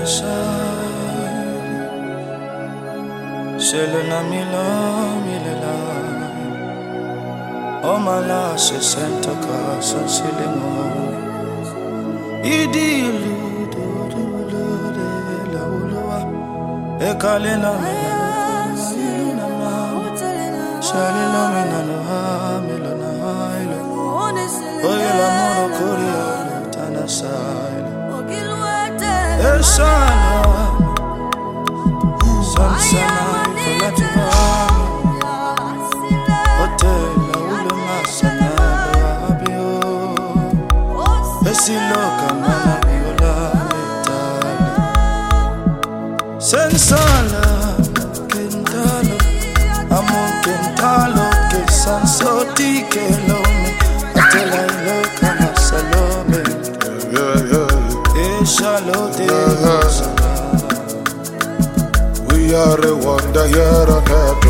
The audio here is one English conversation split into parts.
Selena Milela Omala se senta casa silimo Idilu la ulua Ekalena Milena Shalina Milena Oyela Moro Korea Tana Saila Esana Sansana Sensala, Kentalo, Amo Kentalo, que Sansoti, que Lome, Atela Loca, Salome, Eshalote, we are a wonder here on earth.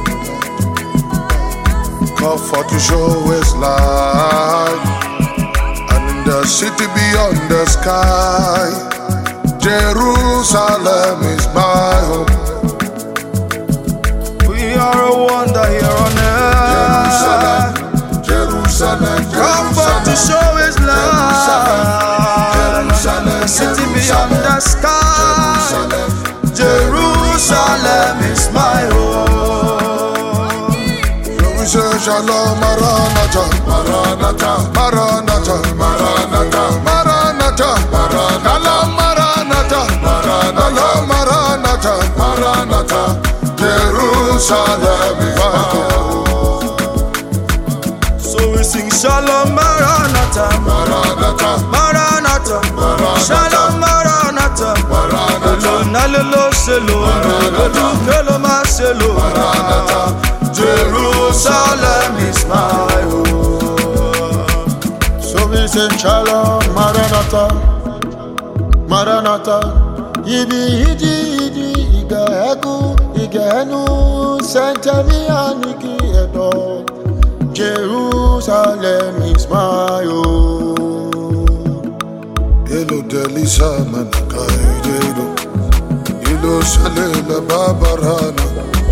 Comfort to show His light, and in the city beyond the sky. Jerusalem is my home. We are a wonder here on earth. Jerusalem, comfort to show His light. The city beyond the sky. Jerusalem is my home. So we say Shalom, Maranatha, Maranatha, Maranatha, Maranatha, Maranatha, Maranatha. Maranatha, Maranatha, Jerusalem is my home. So we sing Shalom Maranatha, Maranatha, Maranatha, Shalom Maranatha, Nalelo Selo, Kelo Maselo, Jerusalem is my home. So we sing Shalom Maranatha, Maranatha. Idi igenu sentemi aniki edo. Jerusalem is my home. Hello Delisa manakai dedo. Hello Salela babarana.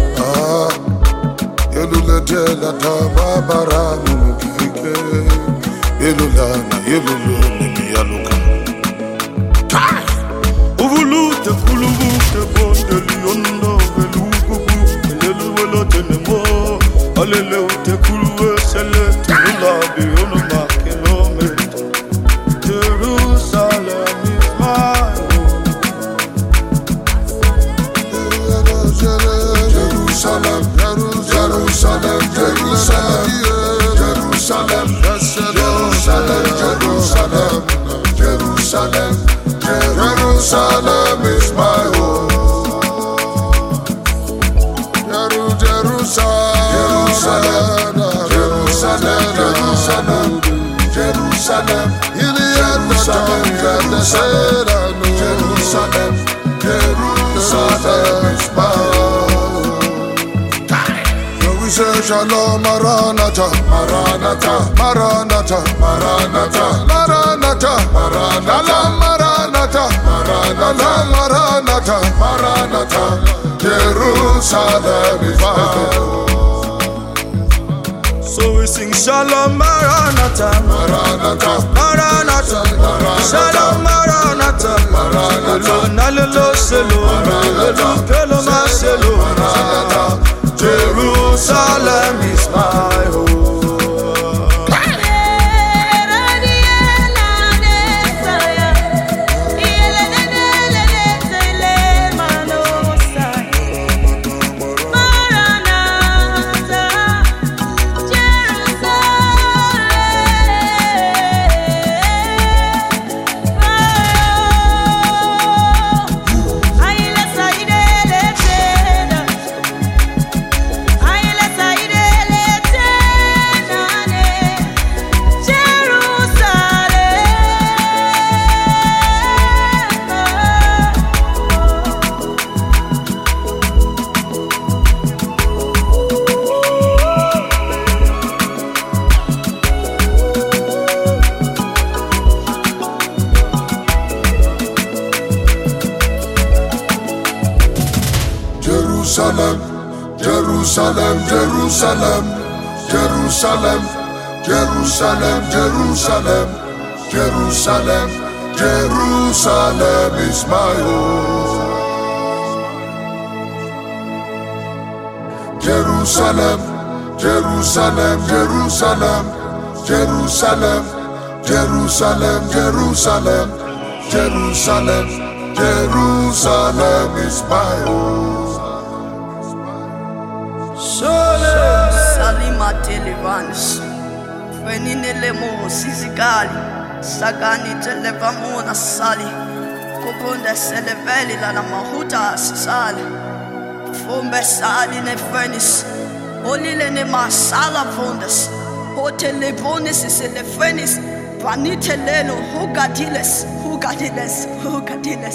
Hello Ledela babarana mukike. Hello lana, hello lona kialuka. Te kulubu te bonde liondo velugu lelu wolo tenemo alele te kuluwe sele tula biono makilome Jerusalem is my home. Jerusalem, Jerusalem, Jerusalem, Jerusalem, Jerusalem, Jerusalem, Jerusalem, Jerusalem is my home. Jerusalem, Jerusalem, Jerusalem, Jerusalem, Jerusalem, Jerusalem, Jerusalem is my home. So we say Shalom Maranatha, Maranatha, Maranatha, Maranatha, Maranatha, Maranatha. Maranatha, Maranatha, Jerusalem is my home. So we sing Shalom Maranatha, Maranatha, Maranatha, Shalom Maranatha, Maranatha, Nalelo Selo, Kelo Maselo, Jerusalem is my home. Aile Jerusalem, Jerusalem, Jerusalem, Jerusalem, Jerusalem, Jerusalem, Jerusalem, Jerusalem is my home. Jerusalem, Jerusalem, Jerusalem, Jerusalem, Jerusalem, Jerusalem, Jerusalem, Jerusalem is my home. Salima Televanis, Feninelemo, Sizigali, Sagani Televamona Sali, Kokunda Seleveli la Mahuta Sali, Fombe Sali ne Fenis, Olile ne Masala Fondas, Hotel Levonis is in the Fenis, Vanite Leno, Hugadiles, Hugadiles, Hugadiles,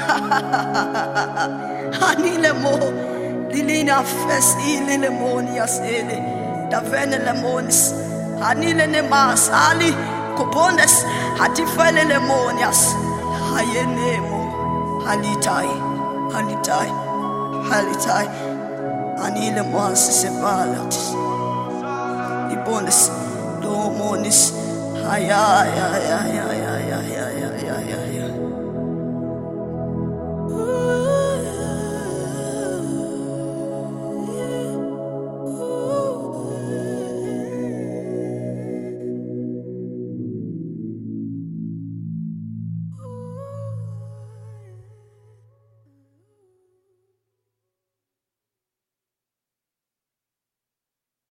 Hanilemo. Lilina festi lilemonias ele da vene lemonis anile ne mas ali kopondes hatifele lemonias hayenemo halitai halitai halitai anile mons sepalat ibones domonis haya ya